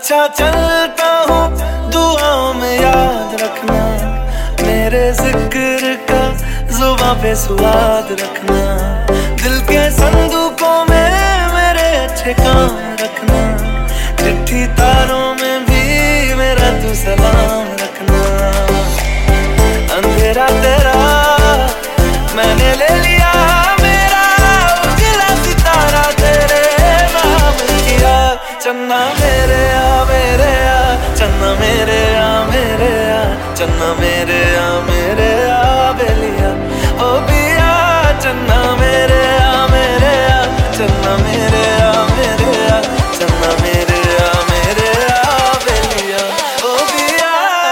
अच्छा चलता हूँ दुआओं में याद रखना, मेरे जिक्र का जुबां पे स्वाद रखना, दिल के संदूकों में मेरे अच्छे काम रखना, चिट्ठी तारों में भी मेरा तू सलाम रखना। अंधेरा तेरा मैंने ले लिया, मेरा उजला सितारा तेरे नाम किया। चन्ना मेरे आ मेरे आ, चन्ना मेरे आ मेरे आ, चन्ना मेरे आ मेरे आ बेलिया ओ पिया। चन्ना मेरे आ मेरे आ, चन्ना मेरे आ मेरे आ, चन्ना मेरे आ मेरे आ बेलिया ओ पिया।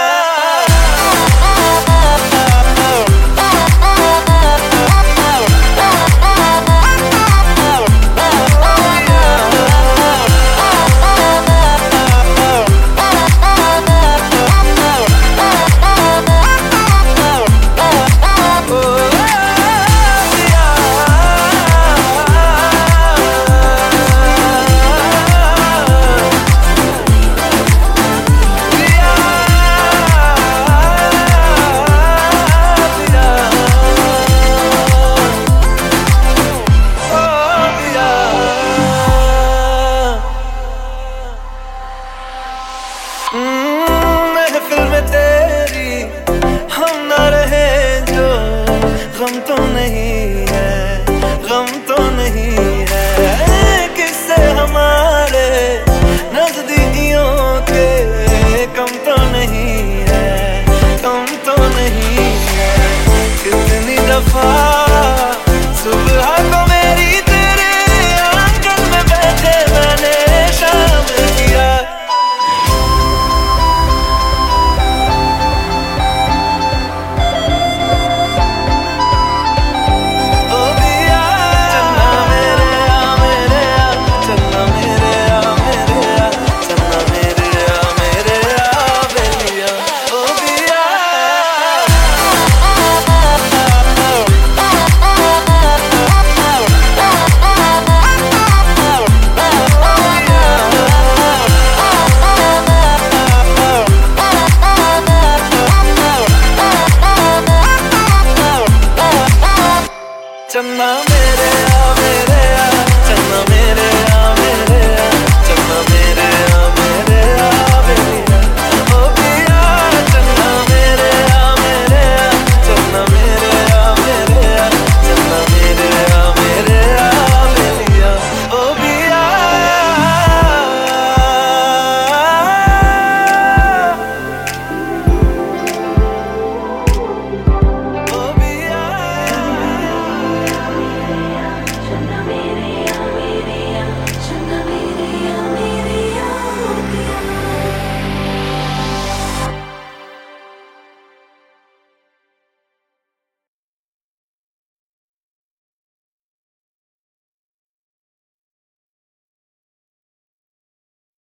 महफिल में तेरी हम ना रहे जो, गम तो नहीं है, गम तो नहीं है, किससे हमारे नजदीकियों के कम तो नहीं है, कम तो नहीं है। कितनी दफा सुबह को मेरी तेरे आंगन में बैठे मैंने शाम किया। चन्ना मेरे आ मेरे आ, चन्ना मेरे